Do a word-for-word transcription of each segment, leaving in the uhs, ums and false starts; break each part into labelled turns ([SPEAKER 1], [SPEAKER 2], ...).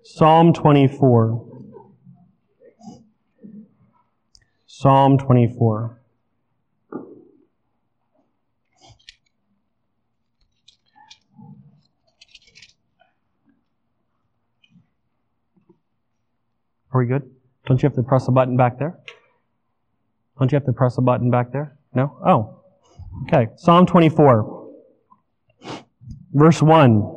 [SPEAKER 1] Psalm twenty-four. Psalm twenty-four. Are we good? Don't you have to press a button back there? Don't you have to press a button back there? No? Oh. Okay. Psalm twenty-four. Verse one.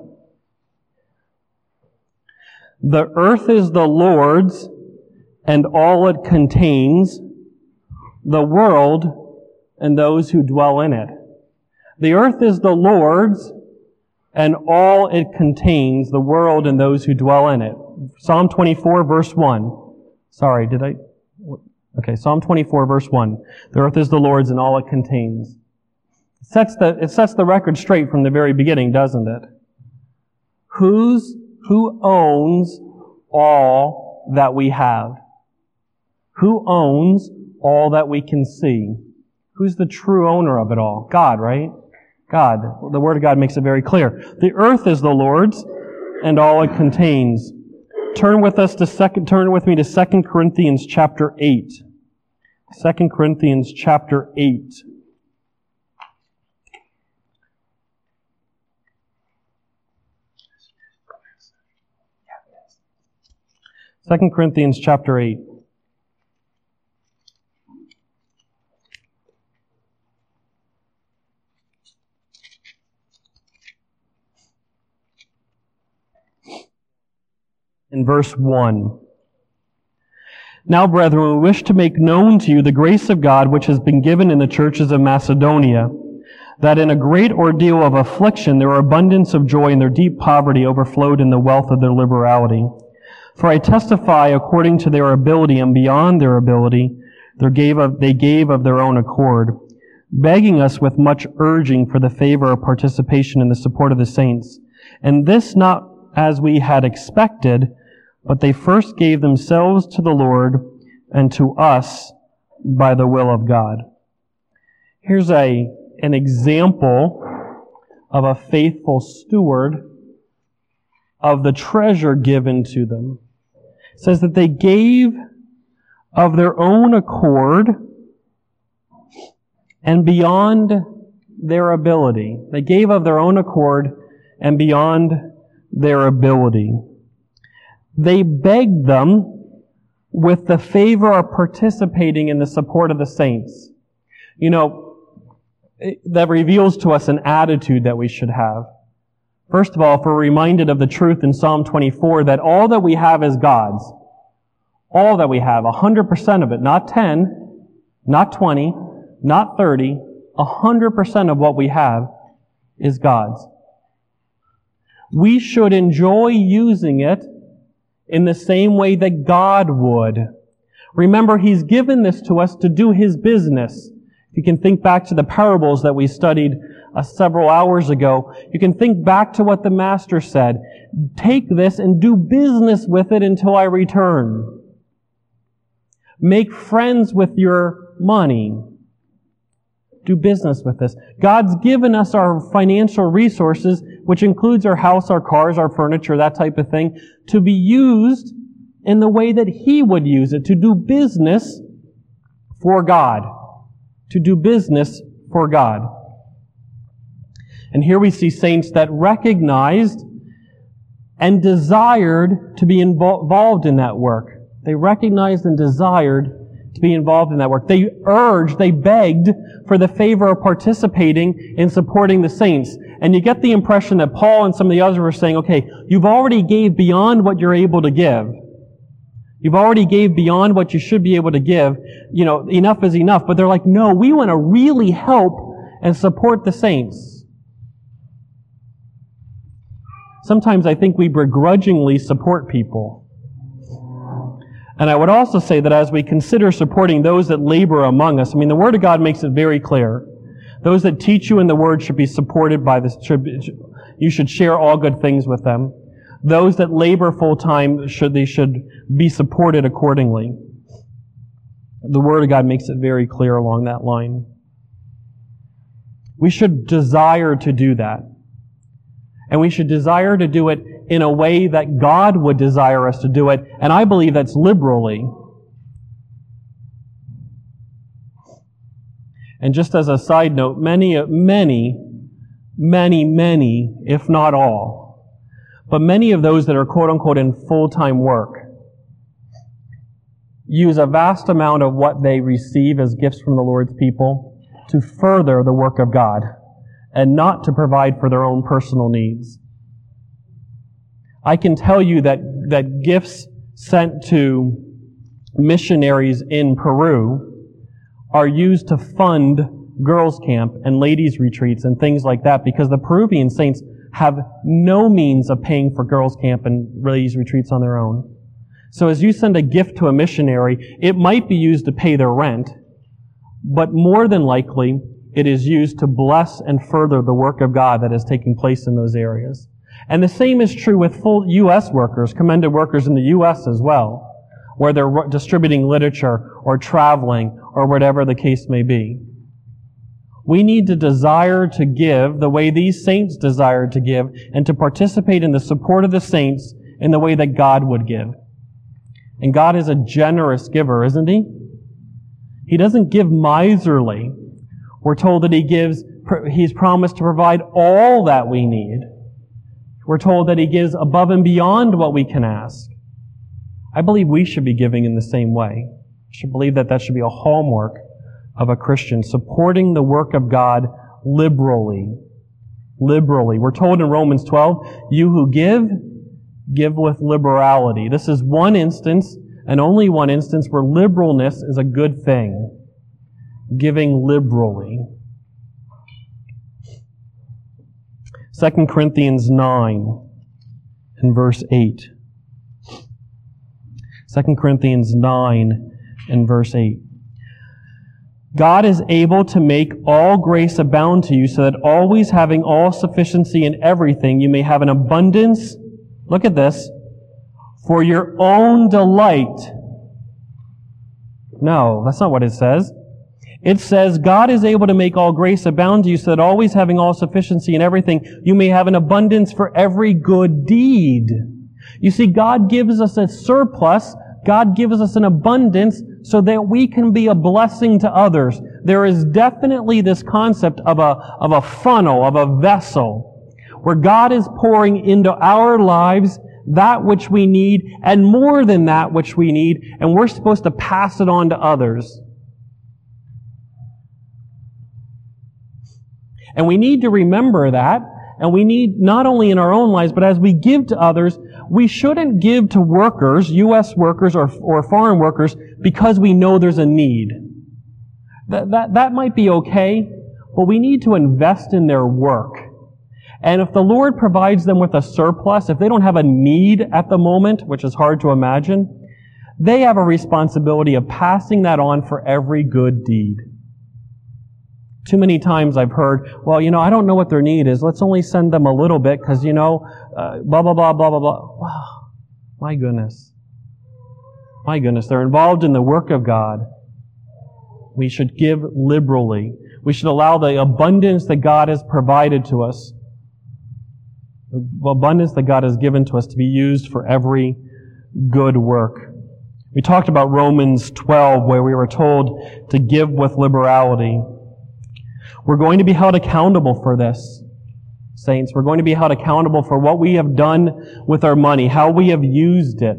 [SPEAKER 1] The earth is the Lord's, and all it contains, the world, and those who dwell in it. The earth is the Lord's, and all it contains, the world, and those who dwell in it. Psalm twenty-four, verse one. Sorry, did I? Okay, Psalm twenty-four, verse one. The earth is the Lord's, and all it contains. It sets the, it sets the record straight from the very beginning, doesn't it? Who's Who owns all that we have? Who owns all that we can see? Who's the true owner of it all? God, right? God. The Word of God makes it very clear. The earth is the Lord's, and all it contains. Turn with us to second. Turn with me to Second Corinthians chapter eight. Second Corinthians chapter eight. Second Corinthians chapter eight. In verse one. Now, brethren, we wish to make known to you the grace of God which has been given in the churches of Macedonia, that in a great ordeal of affliction their abundance of joy and their deep poverty overflowed in the wealth of their liberality. For I testify, according to their ability and beyond their ability, they gave of, they gave of their own accord, begging us with much urging for the favor of participation in the support of the saints. And this not as we had expected, but they first gave themselves to the Lord and to us by the will of God. Here's a an example of a faithful steward of the treasure given to them. It says that they gave of their own accord and beyond their ability. They gave of their own accord and beyond their ability. They begged them with the favor of participating in the support of the saints. You know, that reveals to us an attitude that we should have. First of all, if we're reminded of the truth in Psalm twenty-four that all that we have is God's. All that we have, one hundred percent of it, not ten, not twenty, not thirty, one hundred percent of what we have is God's. We should enjoy using it in the same way that God would. Remember, He's given this to us to do His business. If you can think back to the parables that we studied uh, several hours ago, you can think back to what the Master said. Take this and do business with it until I return. Make friends with your money. Do business with this. God's given us our financial resources, which includes our house, our cars, our furniture, that type of thing, to be used in the way that He would use it, to do business for God. To do business for God. And here we see saints that recognized and desired to be involved in that work. They recognized and desired to be involved in that work. They urged, they begged for the favor of participating in supporting the saints. And you get the impression that Paul and some of the others were saying, okay, you've already gave beyond what you're able to give. You've already gave beyond what you should be able to give. You know, enough is enough. But they're like, no, we want to really help and support the saints. Sometimes I think we begrudgingly support people. And I would also say that as we consider supporting those that labor among us, I mean, the Word of God makes it very clear. Those that teach you in the Word should be supported by this. You should share all good things with them. Those that labor full-time, should they should be supported accordingly. The Word of God makes it very clear along that line. We should desire to do that. And we should desire to do it in a way that God would desire us to do it, and I believe that's liberally. And just as a side note, many, many, many, many, if not all, but many of those that are quote-unquote in full-time work use a vast amount of what they receive as gifts from the Lord's people to further the work of God and not to provide for their own personal needs. I can tell you that, that gifts sent to missionaries in Peru are used to fund girls' camp and ladies' retreats and things like that, because the Peruvian saints have no means of paying for girls' camp and ladies' retreats on their own. So as you send a gift to a missionary, it might be used to pay their rent, but more than likely, it is used to bless and further the work of God that is taking place in those areas. And the same is true with full U S workers, commended workers in the U S as well, where they're distributing literature or traveling or whatever the case may be. We need to desire to give the way these saints desired to give, and to participate in the support of the saints in the way that God would give. And God is a generous giver, isn't He? He doesn't give miserly. We're told that He gives, He's promised to provide all that we need. We're told that He gives above and beyond what we can ask. I believe we should be giving in the same way. I should believe that that should be a hallmark of a Christian, supporting the work of God liberally. Liberally. We're told in Romans twelve, you who give, give with liberality. This is one instance, and only one instance, where liberalness is a good thing. Giving liberally. Second Corinthians nine and verse eight. Second Corinthians nine and verse eight. God is able to make all grace abound to you, so that always having all sufficiency in everything, you may have an abundance, look at this, for your own delight. No, that's not what it says. It says, God is able to make all grace abound to you, so that always having all sufficiency in everything, you may have an abundance for every good deed. You see, God gives us a surplus. God gives us an abundance so that we can be a blessing to others. There is definitely this concept of a, of a funnel, of a vessel, where God is pouring into our lives that which we need, and more than that which we need, and we're supposed to pass it on to others. And we need to remember that, and we need, not only in our own lives, but as we give to others, we shouldn't give to workers, U S workers or, or foreign workers, because we know there's a need. That, that, that might be okay, but we need to invest in their work. And if the Lord provides them with a surplus, if they don't have a need at the moment, which is hard to imagine, they have a responsibility of passing that on for every good deed. Too many times I've heard, well, you know, I don't know what their need is. Let's only send them a little bit because, you know, uh, blah, blah, blah, blah, blah, blah. Wow. My goodness. My goodness. They're involved in the work of God. We should give liberally. We should allow the abundance that God has provided to us, the abundance that God has given to us, to be used for every good work. We talked about Romans twelve, where we were told to give with liberality. We're going to be held accountable for this, saints. We're going to be held accountable for what we have done with our money, how we have used it.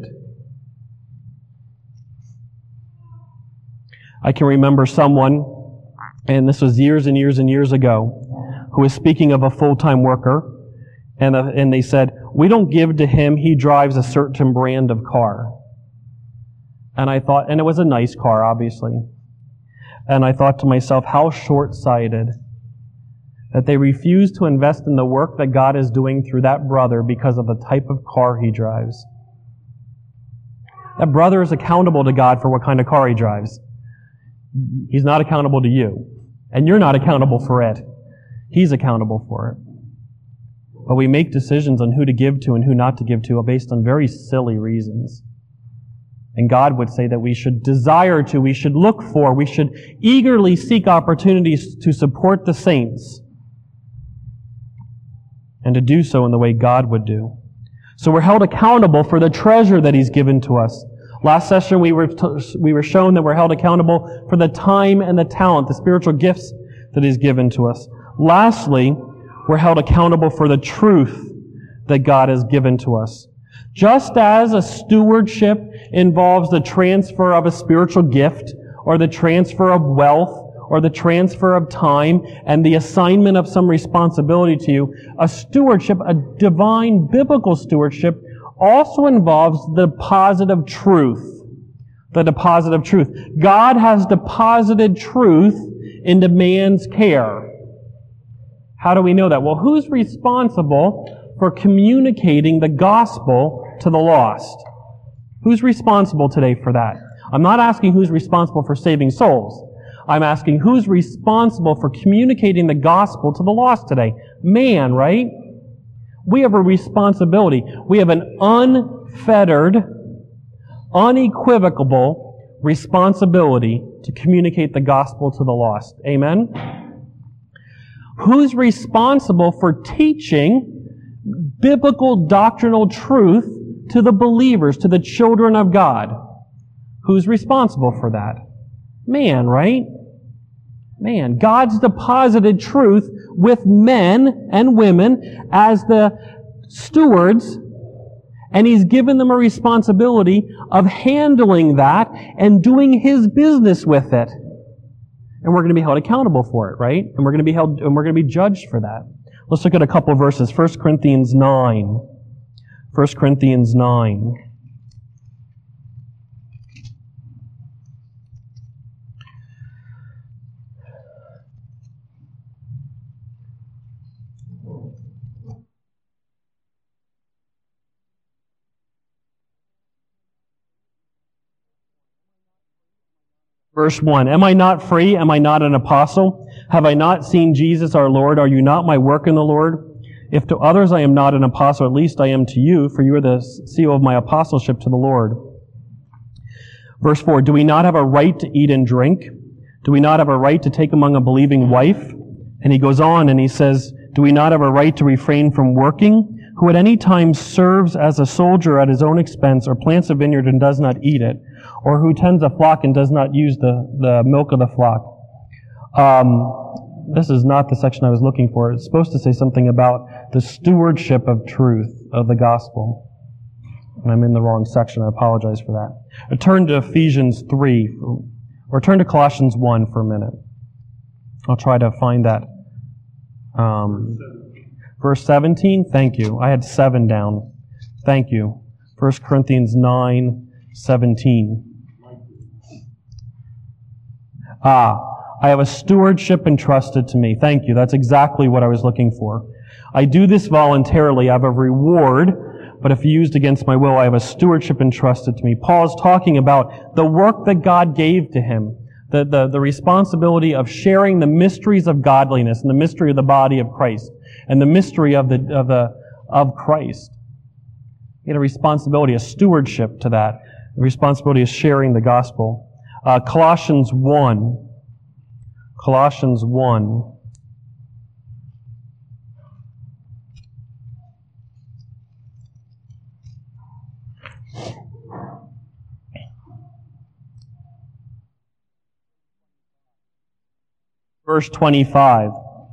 [SPEAKER 1] I can remember someone, and this was years and years and years ago, who was speaking of a full-time worker, and, uh, and they said, we don't give to him, he drives a certain brand of car. And I thought, and it was a nice car, obviously. And I thought to myself, how short-sighted that they refuse to invest in the work that God is doing through that brother because of the type of car he drives. That brother is accountable to God for what kind of car he drives. He's not accountable to you. And you're not accountable for it. He's accountable for it. But we make decisions on who to give to and who not to give to based on very silly reasons. And God would say that we should desire to, we should look for, we should eagerly seek opportunities to support the saints, and to do so in the way God would do. So we're held accountable for the treasure that He's given to us. Last session we were t- we were shown that we're held accountable for the time and the talent, the spiritual gifts that He's given to us. Lastly, we're held accountable for the truth that God has given to us. Just as a stewardship involves the transfer of a spiritual gift, or the transfer of wealth, or the transfer of time, and the assignment of some responsibility to you, a stewardship, a divine biblical stewardship, also involves the deposit of truth. The deposit of truth. God has deposited truth into man's care. How do we know that? Well, who's responsible for communicating the gospel to the lost? Who's responsible today for that? I'm not asking who's responsible for saving souls. I'm asking who's responsible for communicating the gospel to the lost today? Man, right? We have a responsibility. We have an unfettered, unequivocal responsibility to communicate the gospel to the lost. Amen? Who's responsible for teaching biblical doctrinal truth to the believers, to the children of God? Who's responsible for that? Man, right? Man. God's deposited truth with men and women as the stewards, and He's given them a responsibility of handling that and doing His business with it. And we're going to be held accountable for it, right? And we're going to be held, and we're going to be judged for that. Let's look at a couple of verses. First Corinthians nine. First Corinthians nine. Verse one, am I not free? Am I not an apostle? Have I not seen Jesus our Lord? Are you not my work in the Lord? If to others I am not an apostle, at least I am to you, for you are the seal of my apostleship to the Lord. Verse four, do we not have a right to eat and drink? Do we not have a right to take among a believing wife? And he goes on and he says, do we not have a right to refrain from working? Who at any time serves as a soldier at his own expense, or plants a vineyard and does not eat it, or who tends a flock and does not use the, the milk of the flock. Um, this is not the section I was looking for. It's supposed to say something about the stewardship of truth, of the gospel. And I'm in the wrong section. I apologize for that. I turn to Ephesians three, or turn to Colossians one for a minute. I'll try to find that. Um, verse seventeen, thank you. I had seven down. Thank you. First Corinthians nine, seventeen. Ah, I have a stewardship entrusted to me. Thank you. That's exactly what I was looking for. I do this voluntarily. I have a reward, but if used against my will, I have a stewardship entrusted to me. Paul is talking about the work that God gave to him, the, the, the responsibility of sharing the mysteries of godliness and the mystery of the body of Christ and the mystery of the, of the, of Christ. He had a responsibility, a stewardship to that. The responsibility is sharing the gospel. Uh, Colossians one. Colossians one. Verse twenty-five.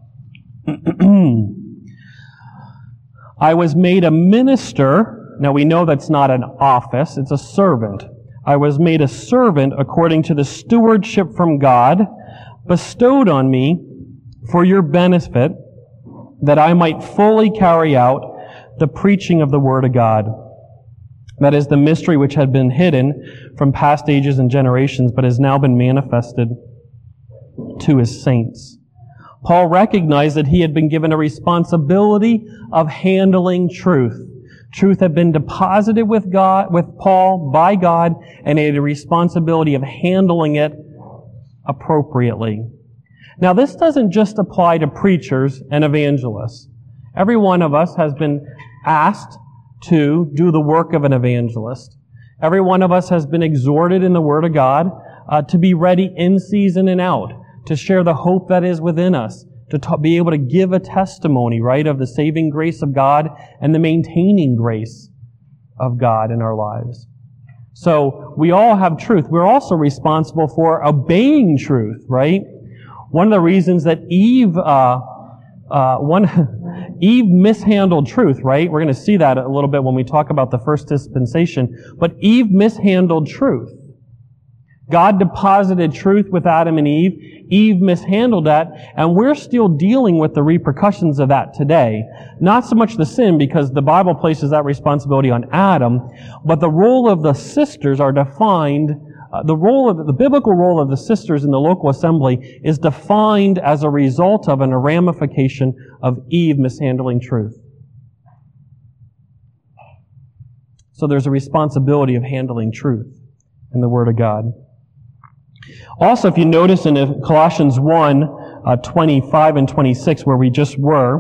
[SPEAKER 1] I was made a minister. Now we know that's not an office, it's a servant. I was made a servant according to the stewardship from God, bestowed on me for your benefit, that I might fully carry out the preaching of the Word of God. That is the mystery which had been hidden from past ages and generations, but has now been manifested to His saints. Paul recognized that he had been given a responsibility of handling truth. Truth had been deposited with God, with Paul, by God, and he had a responsibility of handling it appropriately. Now, this doesn't just apply to preachers and evangelists. Every one of us has been asked to do the work of an evangelist. Every one of us has been exhorted in the Word of God uh, to be ready in season and out, to share the hope that is within us, to t- be able to give a testimony, right, of the saving grace of God and the maintaining grace of God in our lives. So we all have truth. We're also responsible for obeying truth, right? One of the reasons that Eve, uh, uh, one, Eve mishandled truth, right? We're going to see that a little bit when we talk about the first dispensation. But Eve mishandled truth. God deposited truth with Adam and Eve. Eve mishandled that, and we're still dealing with the repercussions of that today. Not so much the sin, because the Bible places that responsibility on Adam, but the role of the sisters are defined, uh, the role of, the biblical role of the sisters in the local assembly is defined as a result of and a ramification of Eve mishandling truth. So there's a responsibility of handling truth in the Word of God. Also, if you notice in Colossians one, uh, twenty-five and twenty-six, where we just were,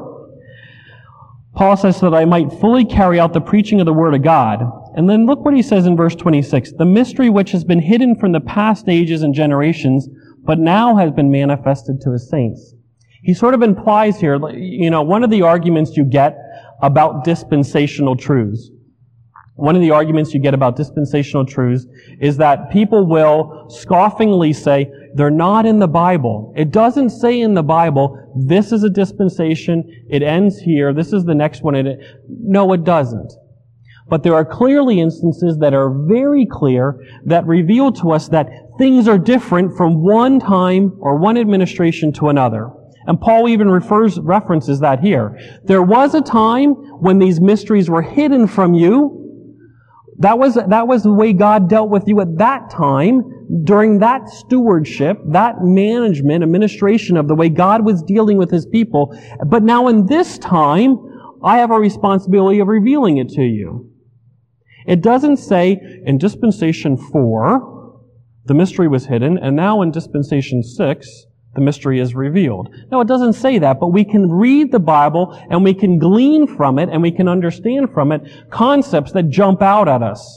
[SPEAKER 1] Paul says, so that I might fully carry out the preaching of the Word of God. And then look what he says in verse twenty-six. The mystery which has been hidden from the past ages and generations, but now has been manifested to his saints. He sort of implies here, you know, one of the arguments you get about dispensational truths, One of the arguments you get about dispensational truths is that people will scoffingly say, they're not in the Bible. It doesn't say in the Bible, this is a dispensation, it ends here, this is the next one. It, no, it doesn't. But there are clearly instances that are very clear that reveal to us that things are different from one time or one administration to another. And Paul even refers, references that here. There was a time when these mysteries were hidden from you. That was, that was the way God dealt with you at that time, during that stewardship, that management, administration of the way God was dealing with His people. But now in this time, I have a responsibility of revealing it to you. It doesn't say in dispensation four, the mystery was hidden, and now in dispensation six, the mystery is revealed. No, it doesn't say that, but we can read the Bible and we can glean from it and we can understand from it concepts that jump out at us.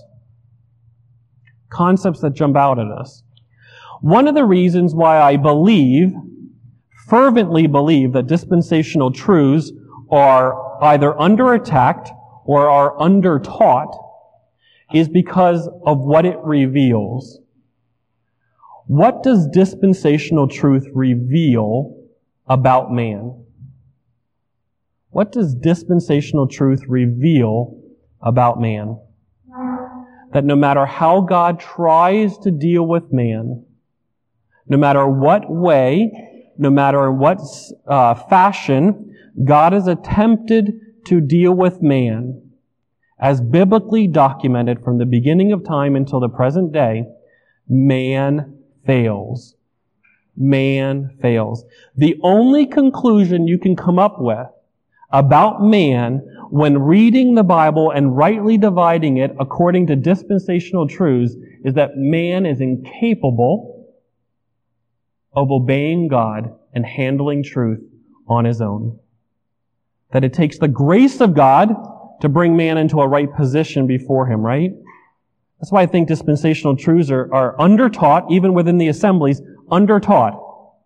[SPEAKER 1] Concepts that jump out at us. One of the reasons why I believe, fervently believe, that dispensational truths are either under attack or are under taught is because of what it reveals. What does dispensational truth reveal about man? What does dispensational truth reveal about man? That no matter how God tries to deal with man, no matter what way, no matter in what uh, fashion, God has attempted to deal with man, as biblically documented from the beginning of time until the present day, man fails. Man fails. The only conclusion you can come up with about man when reading the Bible and rightly dividing it according to dispensational truths is that man is incapable of obeying God and handling truth on his own. That it takes the grace of God to bring man into a right position before Him, right? That's why I think dispensational truths are, are under-taught, even within the assemblies, under-taught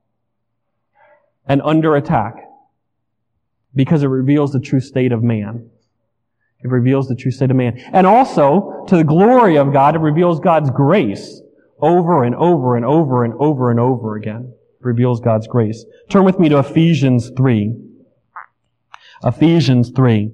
[SPEAKER 1] and under attack. Because it reveals the true state of man. It reveals the true state of man. And also, to the glory of God, it reveals God's grace over and over and over and over and over again. It reveals God's grace. Turn with me to Ephesians three. Ephesians three.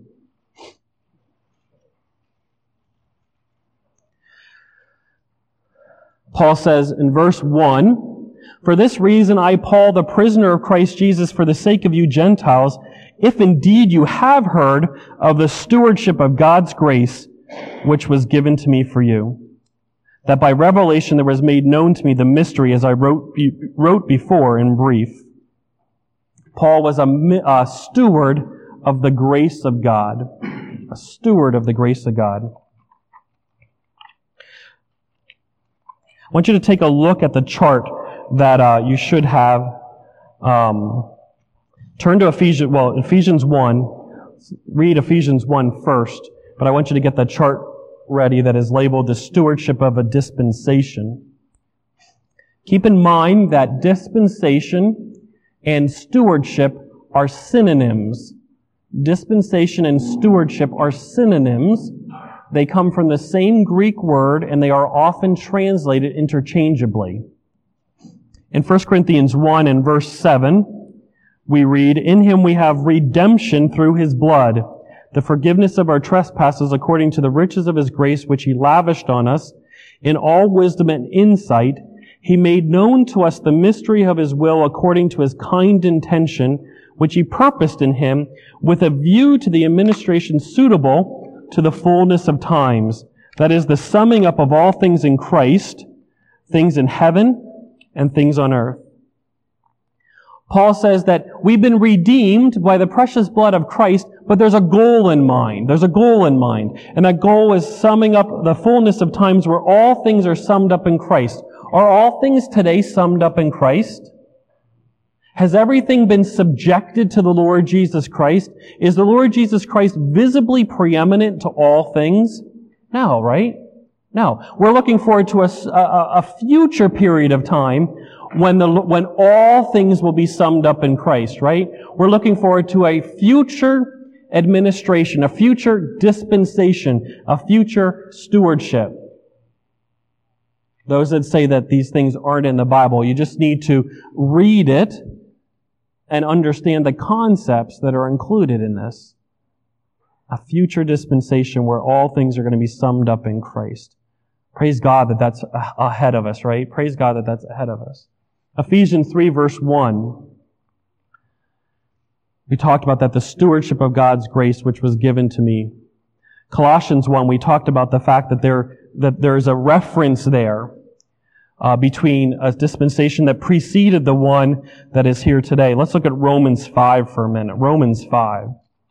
[SPEAKER 1] Paul says in verse one, "For this reason I, Paul, the prisoner of Christ Jesus, for the sake of you Gentiles, if indeed you have heard of the stewardship of God's grace, which was given to me for you, that by revelation there was made known to me the mystery, as I wrote, wrote before in brief." Paul was a, a steward of the grace of God. A steward of the grace of God. I want you to take a look at the chart that uh, you should have. Um, turn to Ephesians, well, Ephesians one. Read Ephesians one first. But I want you to get that chart ready that is labeled the stewardship of a dispensation. Keep in mind that dispensation and stewardship are synonyms. Dispensation and stewardship are synonyms. They come from the same Greek word, and they are often translated interchangeably. In First Corinthians one and verse seven, we read, "In him we have redemption through his blood, the forgiveness of our trespasses according to the riches of his grace which he lavished on us. In all wisdom and insight, he made known to us the mystery of his will according to his kind intention, which he purposed in him with a view to the administration suitable to the fullness of times. That is, the summing up of all things in Christ, things in heaven and things on earth." Paul says that we've been redeemed by the precious blood of Christ, but there's a goal in mind. There's a goal in mind. And that goal is summing up the fullness of times where all things are summed up in Christ. Are all things today summed up in Christ? Has everything been subjected to the Lord Jesus Christ? Is the Lord Jesus Christ visibly preeminent to all things? No, right? No. We're looking forward to a, a, a future period of time when the, when all things will be summed up in Christ, right? We're looking forward to a future administration, a future dispensation, a future stewardship. Those that say that these things aren't in the Bible, you just need to read it and understand the concepts that are included in this. A future dispensation where all things are going to be summed up in Christ. Praise God that that's ahead of us, right? Praise God that that's ahead of us. Ephesians three verse one. We talked about that, the stewardship of God's grace which was given to me. Colossians one, we talked about the fact that there, that there's a reference there uh, between a dispensation that preceded the one that is here today. Let's look at Romans five for a minute. Romans five.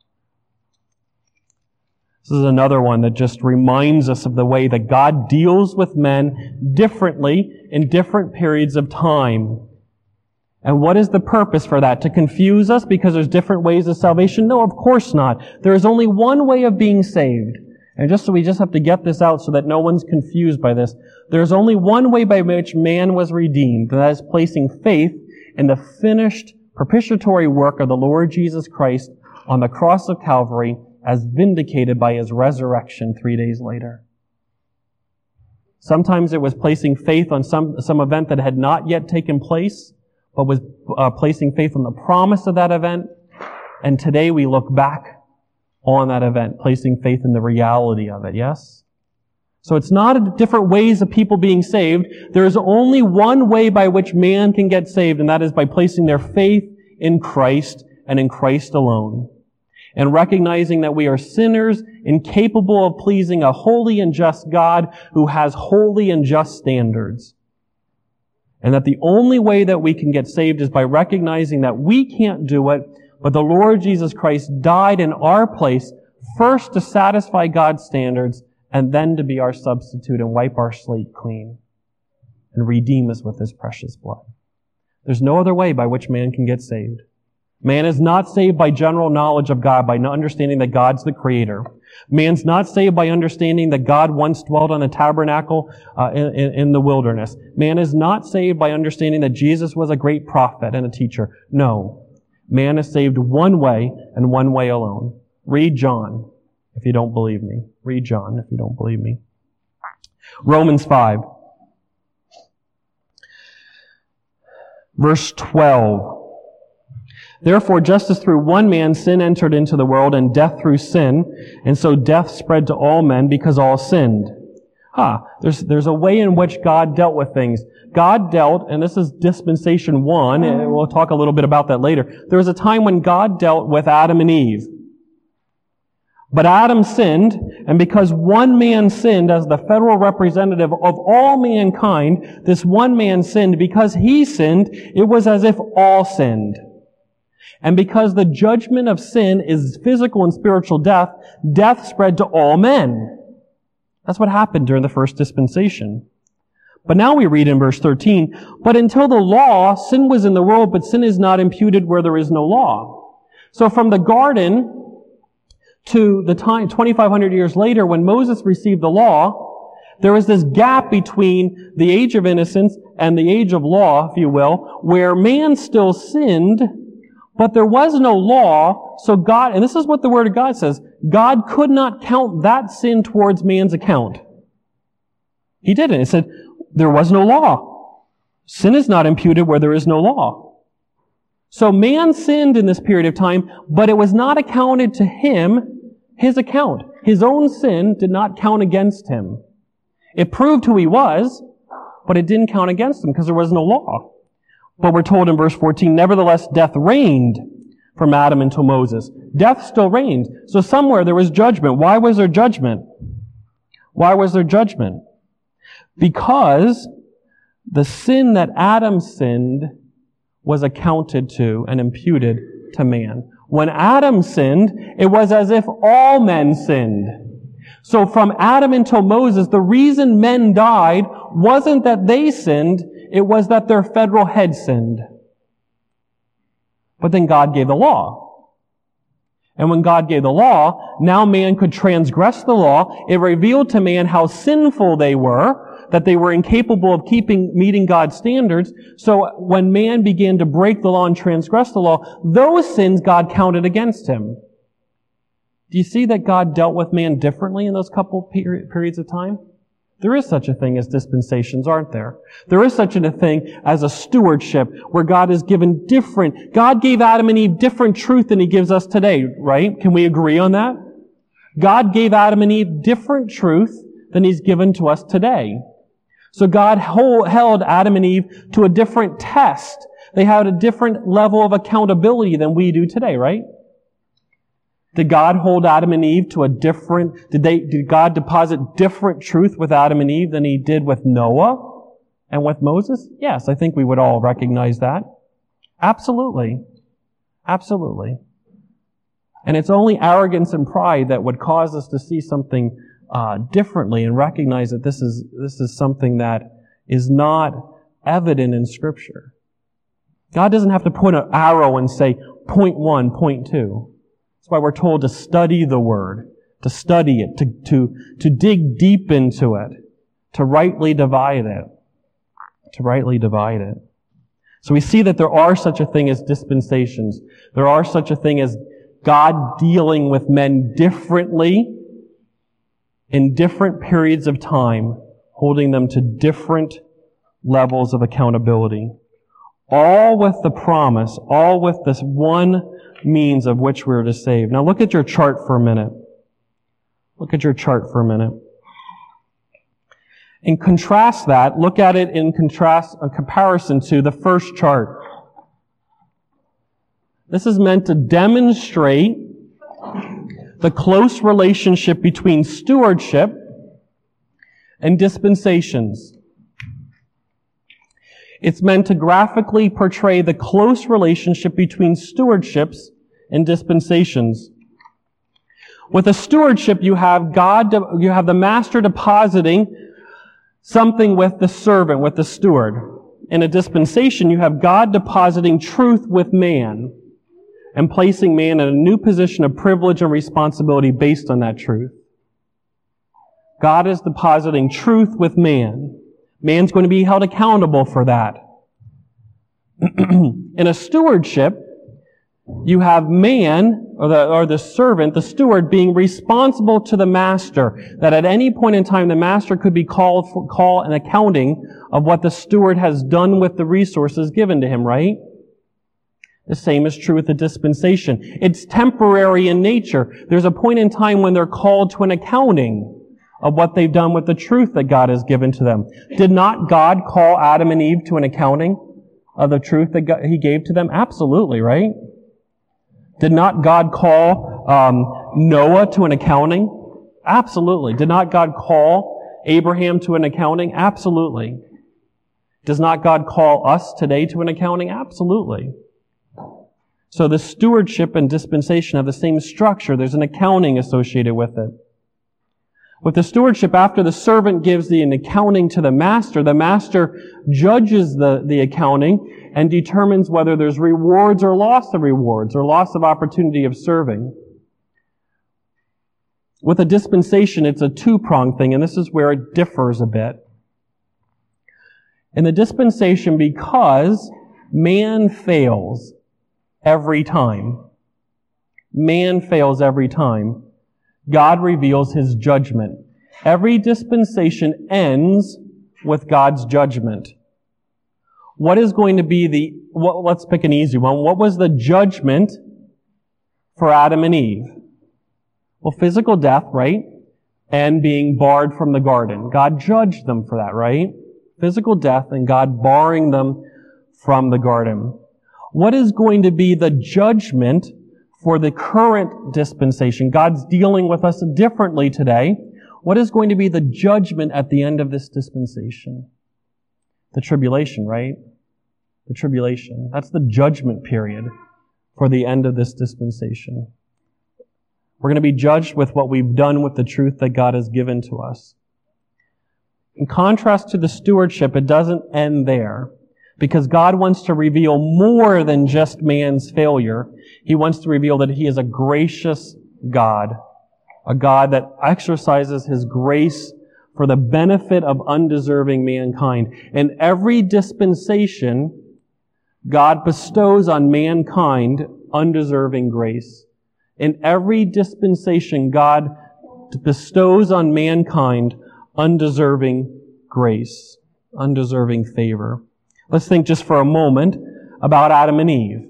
[SPEAKER 1] This is another one that just reminds us of the way that God deals with men differently in different periods of time. And what is the purpose for that? To confuse us because there's different ways of salvation? No, of course not. There is only one way of being saved. And just so we just have to get this out so that no one's confused by this. There's only one way by which man was redeemed, and that is placing faith in the finished propitiatory work of the Lord Jesus Christ on the cross of Calvary, as vindicated by his resurrection three days later. Sometimes it was placing faith on some, some event that had not yet taken place, but was uh, placing faith on the promise of that event. And today we look back on that event, placing faith in the reality of it, yes? So it's not different ways of people being saved. There is only one way by which man can get saved, and that is by placing their faith in Christ and in Christ alone. And recognizing that we are sinners, incapable of pleasing a holy and just God who has holy and just standards. And that the only way that we can get saved is by recognizing that we can't do it, but the Lord Jesus Christ died in our place, first to satisfy God's standards, and then to be our substitute and wipe our slate clean and redeem us with his precious blood. There's no other way by which man can get saved. Man is not saved by general knowledge of God, by not understanding that God's the Creator. Man's not saved by understanding that God once dwelt on a tabernacle uh, in, in the wilderness. Man is not saved by understanding that Jesus was a great prophet and a teacher. No. Man is saved one way and one way alone. Read John, if you don't believe me. Read John, if you don't believe me. Romans five. Verse twelve. Therefore, just as through one man sin entered into the world, and death through sin, and so death spread to all men because all sinned. Ah, there's, there's a way in which God dealt with things. God dealt, and this is dispensation one, and we'll talk a little bit about that later. There was a time when God dealt with Adam and Eve. But Adam sinned, and because one man sinned as the federal representative of all mankind, this one man sinned. Because he sinned, it was as if all sinned. And because the judgment of sin is physical and spiritual death, death spread to all men. That's what happened during the first dispensation. But now we read in verse thirteen, but until the law, sin was in the world, but sin is not imputed where there is no law. So from the garden to the time, twenty-five hundred years later, when Moses received the law, there was this gap between the age of innocence and the age of law, if you will, where man still sinned, but there was no law, so God, and this is what the Word of God says, God could not count that sin towards man's account. He didn't. It said there was no law. Sin is not imputed where there is no law. So man sinned in this period of time, but it was not accounted to him, his account. His own sin did not count against him. It proved who he was, but it didn't count against him because there was no law. But we're told in verse fourteen, nevertheless, death reigned from Adam until Moses. Death still reigned. So somewhere there was judgment. Why was there judgment? Why was there judgment? Because the sin that Adam sinned was accounted to and imputed to man. When Adam sinned, it was as if all men sinned. So from Adam until Moses, the reason men died wasn't that they sinned, it was that their federal head sinned. But then God gave the law. And when God gave the law, now man could transgress the law. It revealed to man how sinful they were, that they were incapable of keeping, meeting God's standards. So when man began to break the law and transgress the law, those sins God counted against him. Do you see that God dealt with man differently in those couple peri- periods of time? There is such a thing as dispensations, aren't there? There is such a thing as a stewardship where God has given different, God gave Adam and Eve different truth than He gives us today, right? Can we agree on that? God gave Adam and Eve different truth than He's given to us today. So God held Adam and Eve to a different test. They had a different level of accountability than we do today, right? Did God hold Adam and Eve to a different, did they, did God deposit different truth with Adam and Eve than He did with Noah and with Moses? Yes, I think we would all recognize that. Absolutely. Absolutely. And it's only arrogance and pride that would cause us to see something uh, differently and recognize that this is, this is something that is not evident in Scripture. God doesn't have to put an arrow and say, point one, point two. That's why we're told to study the Word, to study it, to, to, to dig deep into it, to rightly divide it, to rightly divide it. So we see that there are such a thing as dispensations. There are such a thing as God dealing with men differently in different periods of time, holding them to different levels of accountability. All with the promise, all with this one means of which we're to save. Now look at your chart for a minute. Look at your chart for a minute. And contrast that, look at it in contrast, in comparison to the first chart. This is meant to demonstrate the close relationship between stewardship and dispensations. It's meant to graphically portray the close relationship between stewardships and dispensations. With a stewardship, you have God, you have the master depositing something with the servant, with the steward. In a dispensation, you have God depositing truth with man and placing man in a new position of privilege and responsibility based on that truth. God is depositing truth with man. Man's going to be held accountable for that. In a stewardship, you have man, or the, or the servant, the steward, being responsible to the master, that at any point in time the master could be called for call an accounting of what the steward has done with the resources given to him, right? The same is true with the dispensation. It's temporary in nature. There's a point in time when they're called to an accounting of what they've done with the truth that God has given to them. Did not God call Adam and Eve to an accounting of the truth that God, He gave to them? Absolutely, right? Did not God call um, Noah to an accounting? Absolutely. Did not God call Abraham to an accounting? Absolutely. Does not God call us today to an accounting? Absolutely. So the stewardship and dispensation have the same structure. There's an accounting associated with it. With the stewardship, after the servant gives the an accounting to the master, the master judges the, the accounting and determines whether there's rewards or loss of rewards or loss of opportunity of serving. With a dispensation, it's a two-pronged thing, and this is where it differs a bit. In the dispensation, because man fails every time, man fails every time, God reveals His judgment. Every dispensation ends with God's judgment. What is going to be the, well, let's pick an easy one. What was the judgment for Adam and Eve? Well, physical death, right? And being barred from the garden. God judged them for that, right? Physical death and God barring them from the garden. What is going to be the judgment for the current dispensation? God's dealing with us differently today. What is going to be the judgment at the end of this dispensation? The tribulation, right? The tribulation. That's the judgment period for the end of this dispensation. We're going to be judged with what we've done with the truth that God has given to us. In contrast to the stewardship, it doesn't end there, because God wants to reveal more than just man's failure. He wants to reveal that He is a gracious God, a God that exercises His grace for the benefit of undeserving mankind. In every dispensation, God bestows on mankind undeserving grace. In every dispensation, God bestows on mankind undeserving grace, undeserving favor. Let's think just for a moment about Adam and Eve.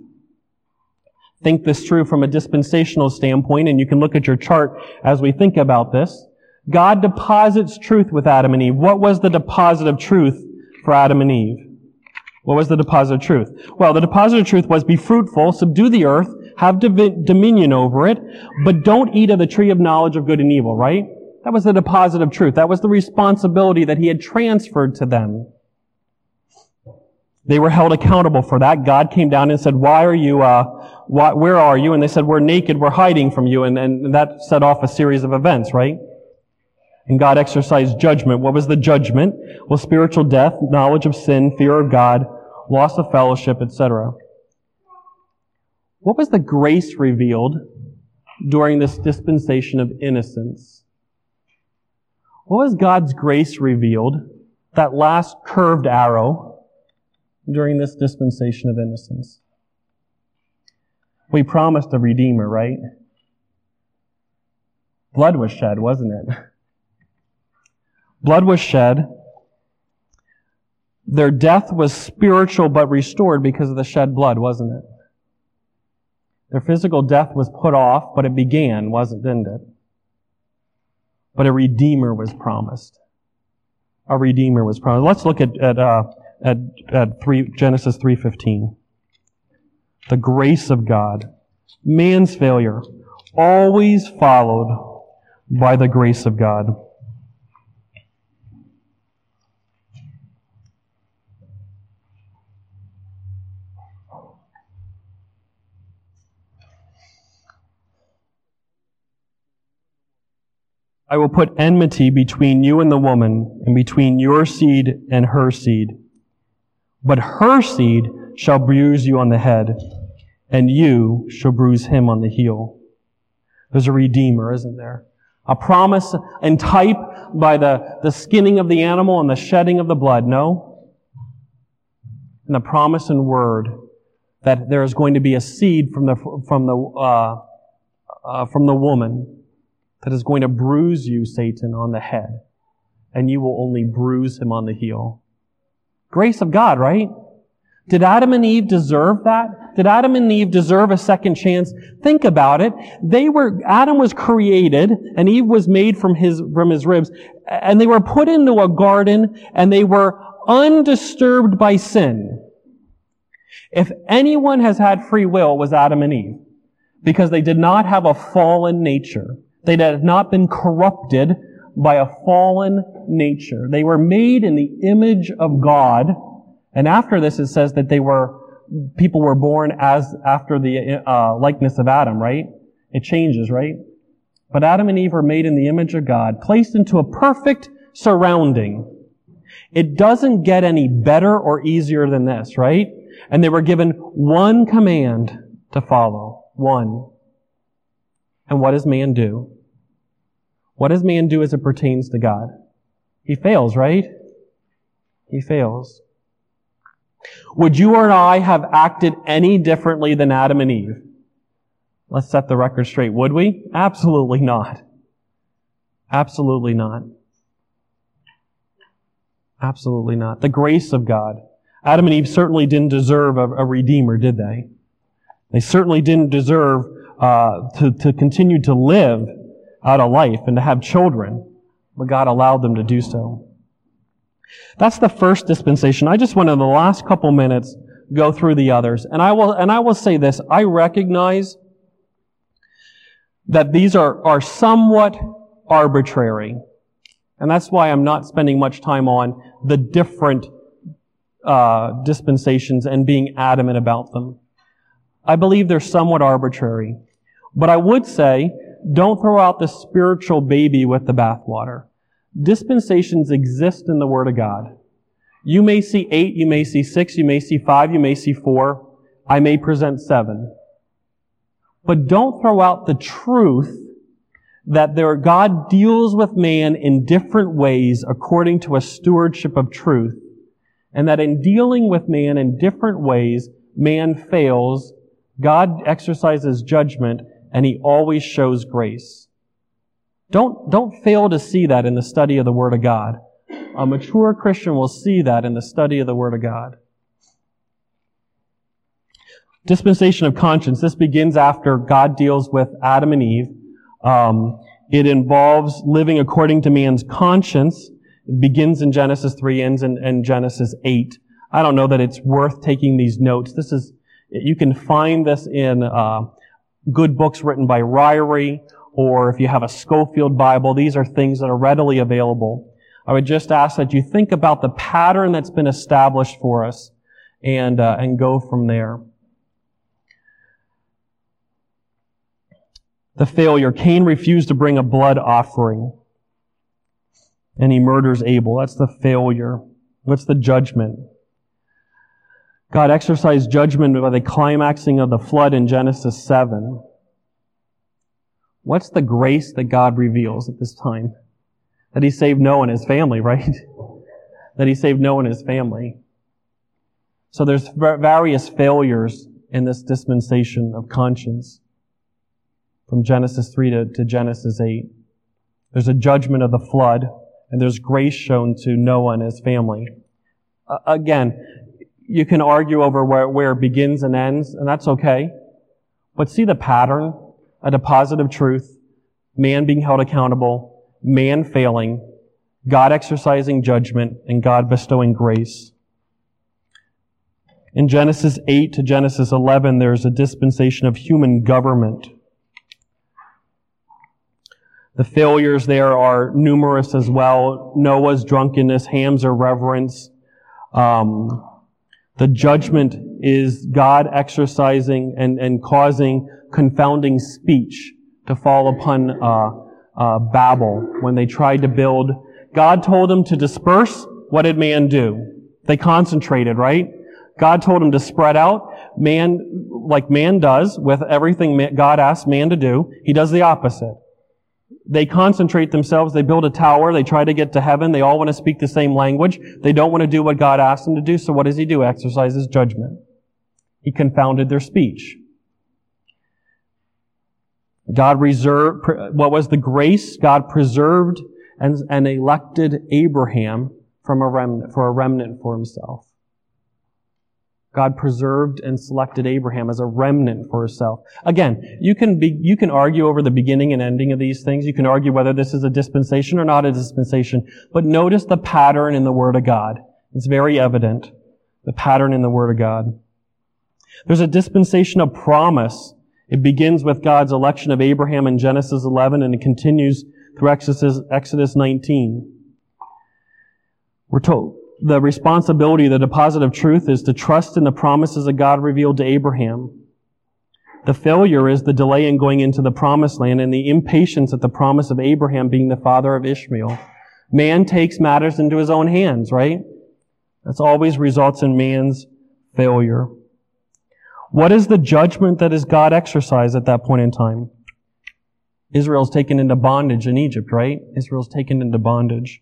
[SPEAKER 1] Think this through from a dispensational standpoint, and you can look at your chart as we think about this. God deposits truth with Adam and Eve. What was the deposit of truth for Adam and Eve? What was the deposit of truth? Well, the deposit of truth was be fruitful, subdue the earth, have dominion over it, but don't eat of the tree of knowledge of good and evil, right? That was the deposit of truth. That was the responsibility that He had transferred to them. They were held accountable for that. God came down and said, why are you, uh, why, where are you? And they said, we're naked, we're hiding from you. And, and that set off a series of events, right? And God exercised judgment. What was the judgment? Well, spiritual death, knowledge of sin, fear of God, loss of fellowship, et cetera. What was the grace revealed during this dispensation of innocence? What was God's grace revealed, that last curved arrow, during this dispensation of innocence? We promised a Redeemer, right? Blood was shed, wasn't it? Blood was shed. Their death was spiritual but restored because of the shed blood, wasn't it? Their physical death was put off, but it began, wasn't, didn't it? But a Redeemer was promised. A Redeemer was promised. Let's look at at uh, at, at three, Genesis three fifteen. The grace of God. Man's failure, always followed by the grace of God. I will put enmity between you and the woman, and between your seed and her seed. But her seed shall bruise you on the head, and you shall bruise him on the heel. There's a Redeemer, isn't there? A promise and type by the, the skinning of the animal and the shedding of the blood, no? And the promise and word that there is going to be a seed from the, from the, uh, uh, from the woman that is going to bruise you, Satan, on the head, and you will only bruise him on the heel. Grace of God, right? Did Adam and Eve deserve that? Did Adam and Eve deserve a second chance? Think about it. They were, Adam was created, and Eve was made from his, from his ribs, and they were put into a garden, and they were undisturbed by sin. If anyone has had free will, it was Adam and Eve, because they did not have a fallen nature. They had not been corrupted by a fallen nature. They were made in the image of God. And after this, it says that they were, people were born as after the uh, likeness of Adam, right? It changes, right? But Adam and Eve are made in the image of God, placed into a perfect surrounding. It doesn't get any better or easier than this, right? And they were given one command to follow. One. And what does man do? What does man do as it pertains to God? He fails, right? He fails. Would you or I have acted any differently than Adam and Eve? Let's set the record straight. Would we? Absolutely not. Absolutely not. Absolutely not. The grace of God. Adam and Eve certainly didn't deserve a, a redeemer, did they? They certainly didn't deserve uh, to, to continue to live out a life and to have children, but God allowed them to do so. That's the first dispensation. I just want to, in the last couple minutes, go through the others. And I will, and I will say this. I recognize that these are, are somewhat arbitrary. And that's why I'm not spending much time on the different uh, dispensations and being adamant about them. I believe they're somewhat arbitrary. But I would say, don't throw out the spiritual baby with the bathwater. Dispensations exist in the Word of God. You may see eight, you may see six, you may see five, you may see four. I may present seven. But don't throw out the truth that there God deals with man in different ways according to a stewardship of truth, and that in dealing with man in different ways, man fails, God exercises judgment, and He always shows grace. Don't, don't fail to see that in the study of the Word of God. A mature Christian will see that in the study of the Word of God. Dispensation of conscience. This begins after God deals with Adam and Eve. Um, it involves living according to man's conscience. It begins in Genesis three, ends in, in Genesis eight. I don't know that it's worth taking these notes. This is, you can find this in uh, good books written by Ryrie, or if you have a Schofield Bible, these are things that are readily available. I would just ask that you think about the pattern that's been established for us and uh, and go from there. The failure. Cain refused to bring a blood offering, and he murders Abel. That's the failure. What's the judgment? God exercised judgment by the climaxing of the flood in Genesis seven. What's the grace that God reveals at this time? That He saved Noah and his family, right? That He saved Noah and his family. So there's various failures in this dispensation of conscience. From Genesis three to, to Genesis eight. There's a judgment of the flood, and there's grace shown to Noah and his family. Uh, again, you can argue over where, where it begins and ends, and that's okay. But see the pattern, a deposit of truth, man being held accountable, man failing, God exercising judgment, and God bestowing grace. In Genesis eight to Genesis eleven, there's a dispensation of human government. The failures there are numerous as well. Noah's drunkenness, Ham's irreverence. Um, the judgment is God exercising and, and causing confounding speech to fall upon uh, uh, Babel when they tried to build. God told them to disperse. What did man do? They concentrated, right? God told them to spread out. Man, like man does with everything God asks man to do, he does the opposite. They concentrate themselves. They build a tower. They try to get to heaven. They all want to speak the same language. They don't want to do what God asked them to do. So what does He do? Exercises judgment. He confounded their speech. God reserved, what was the grace? God preserved and, and elected Abraham from a remnant, for a remnant for Himself. God preserved and selected Abraham as a remnant for Himself. Again, you can be, you can argue over the beginning and ending of these things. You can argue whether this is a dispensation or not a dispensation. But notice the pattern in the Word of God. It's very evident. The pattern in the Word of God. There's a dispensation of promise. It begins with God's election of Abraham in Genesis eleven, and it continues through Exodus, Exodus nineteen. We're told the responsibility, the deposit of truth is to trust in the promises that God revealed to Abraham. The failure is the delay in going into the promised land and the impatience at the promise of Abraham being the father of Ishmael. Man takes matters into his own hands, right? That's always results in man's failure. What is the judgment that is God exercised at that point in time? Israel's taken into bondage in Egypt, right? Israel's taken into bondage.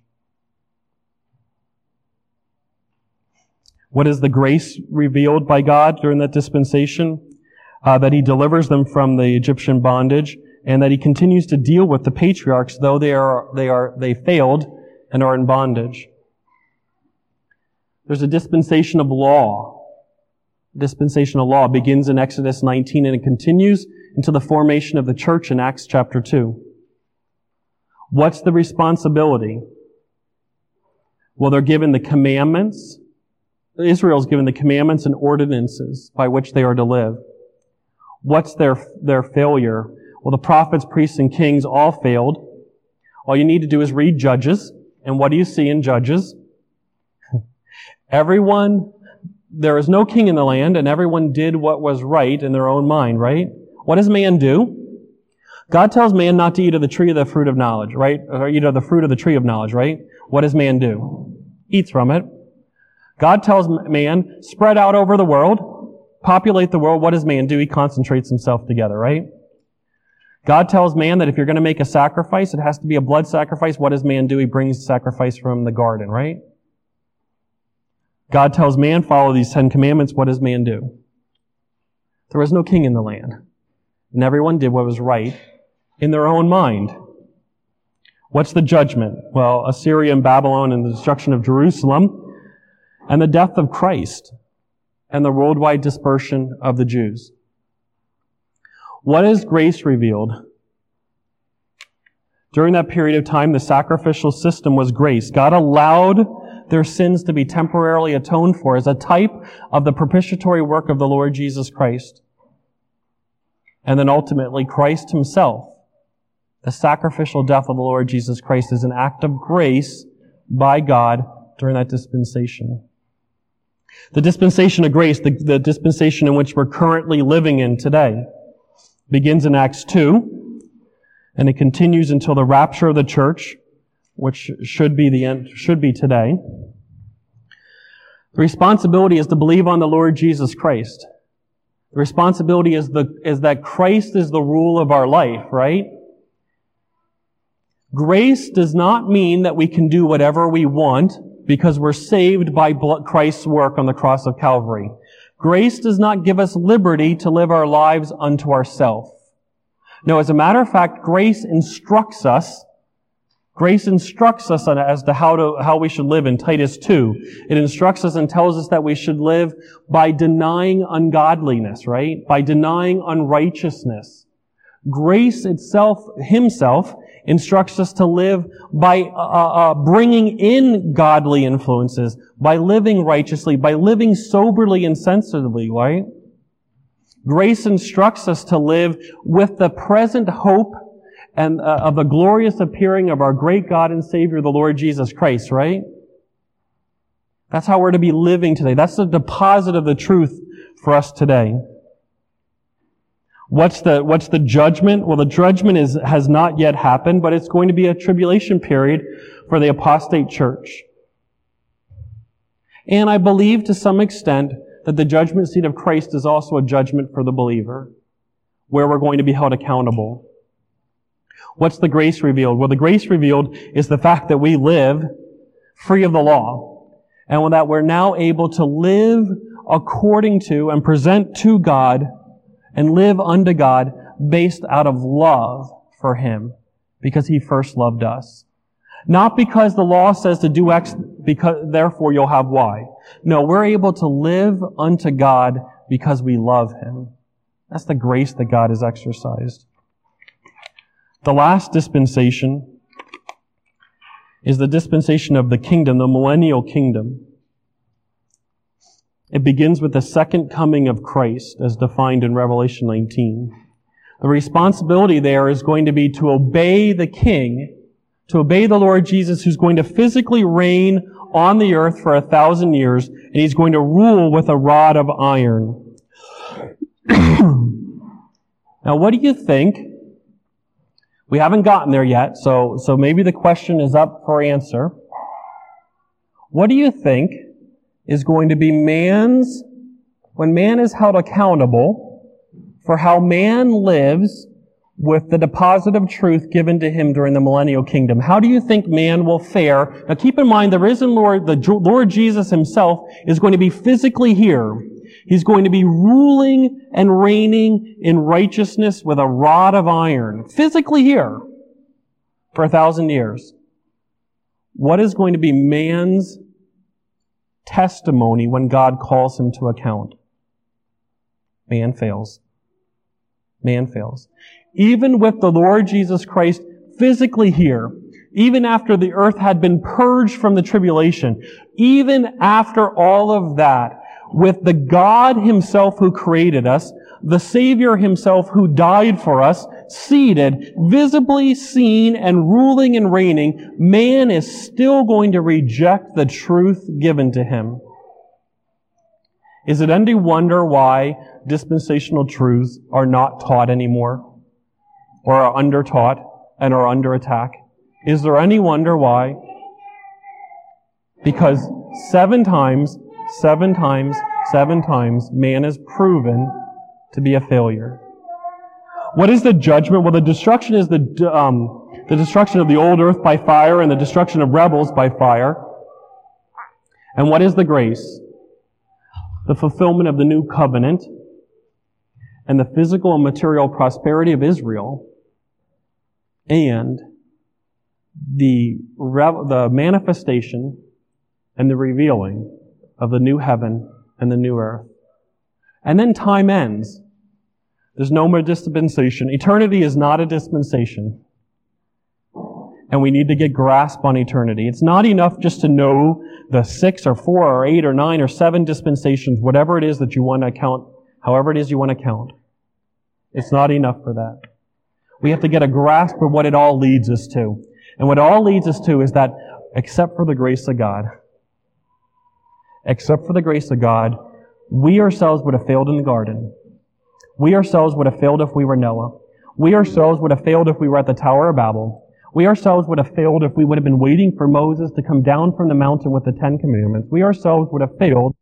[SPEAKER 1] What is the grace revealed by God during that dispensation? Uh, that He delivers them from the Egyptian bondage and that he continues to deal with the patriarchs, though they are, they are, they failed and are in bondage. There's a dispensation of law. Dispensation of law begins in Exodus nineteen and it continues into the formation of the church in Acts chapter two. What's the responsibility? Well, they're given the commandments. Israel's given the commandments and ordinances by which they are to live. What's their, their failure? Well, the prophets, priests, and kings all failed. All you need to do is read Judges. And what do you see in Judges? Everyone, there is no king in the land, and everyone did what was right in their own mind, right? What does man do? God tells man not to eat of the tree of the fruit of knowledge, right? Or eat of the fruit of the tree of knowledge, right? What does man do? Eats from it. God tells man, spread out over the world, populate the world. What does man do? He concentrates himself together, right? God tells man that if you're going to make a sacrifice, it has to be a blood sacrifice. What does man do? He brings the sacrifice from the garden, right? God tells man, follow these Ten Commandments. What does man do? There was no king in the land. And everyone did what was right in their own mind. What's the judgment? Well, Assyria and Babylon and the destruction of Jerusalem and the death of Christ and the worldwide dispersion of the Jews. What is grace revealed? During that period of time, the sacrificial system was grace. God allowed their sins to be temporarily atoned for as a type of the propitiatory work of the Lord Jesus Christ. And then ultimately, Christ himself, the sacrificial death of the Lord Jesus Christ, is an act of grace by God during that dispensation. The dispensation of grace, the, the dispensation in which we're currently living in today, begins in Acts two, and it continues until the rapture of the church, which should be the end, should be today. The responsibility is to believe on the Lord Jesus Christ. The responsibility is the, is that Christ is the rule of our life, right? Grace does not mean that we can do whatever we want because we're saved by Christ's work on the cross of Calvary. Grace does not give us liberty to live our lives unto ourselves. No, as a matter of fact, grace instructs us. Grace instructs us on, as to how to how we should live in Titus two. It instructs us and tells us that we should live by denying ungodliness, right? By denying unrighteousness. Grace itself, himself, instructs us to live by uh, uh, bringing in godly influences, by living righteously, by living soberly and sensitively, right? Grace instructs us to live with the present hope and uh, of the glorious appearing of our great God and Savior, the Lord Jesus Christ, right? That's how we're to be living today. That's the deposit of the truth for us today. What's the, what's the judgment? Well, the judgment is, has not yet happened, but it's going to be a tribulation period for the apostate church. And I believe to some extent that the judgment seat of Christ is also a judgment for the believer, where we're going to be held accountable. What's the grace revealed? Well, the grace revealed is the fact that we live free of the law, and that we're now able to live according to and present to God and live unto God based out of love for Him, because He first loved us. Not because the law says to do X, because therefore you'll have Y. No, we're able to live unto God because we love Him. That's the grace that God has exercised. The last dispensation is the dispensation of the kingdom, the millennial kingdom. It begins with the second coming of Christ, as defined in Revelation nineteen. The responsibility there is going to be to obey the King, to obey the Lord Jesus, who's going to physically reign on the earth for a thousand years, and He's going to rule with a rod of iron. Now, what do you think? We haven't gotten there yet, so, so maybe the question is up for answer. What do you think is going to be man's, when man is held accountable for how man lives with the deposit of truth given to him during the millennial kingdom? How do you think man will fare? Now keep in mind, the risen Lord, the Lord Jesus Himself, is going to be physically here. He's going to be ruling and reigning in righteousness with a rod of iron, physically here, for a thousand years. What is going to be man's testimony when God calls him to account? Man fails. Man fails. Even with the Lord Jesus Christ physically here, even after the earth had been purged from the tribulation, even after all of that, with the God himself who created us, the Savior himself who died for us, seated, visibly seen and ruling and reigning, man is still going to reject the truth given to him. Is it any wonder why dispensational truths are not taught anymore, or are under-taught and are under attack? Is there any wonder why? Because seven times, seven times, seven times, man is proven to be a failure. What is the judgment? Well, the destruction is the um, the destruction of the old earth by fire and the destruction of rebels by fire. And what is the grace? The fulfillment of the new covenant and the physical and material prosperity of Israel, and the rev- the manifestation and the revealing of the new heaven and the new earth. And then time ends. There's no more dispensation. Eternity is not a dispensation. And we need to get grasp on eternity. It's not enough just to know the six or four or eight or nine or seven dispensations, whatever it is that you want to count, however it is you want to count. It's not enough for that. We have to get a grasp of what it all leads us to. And what it all leads us to is that, except for the grace of God, except for the grace of God, we ourselves would have failed in the garden. We ourselves would have failed if we were Noah. We ourselves would have failed if we were at the Tower of Babel. We ourselves would have failed if we would have been waiting for Moses to come down from the mountain with the Ten Commandments. We ourselves would have failed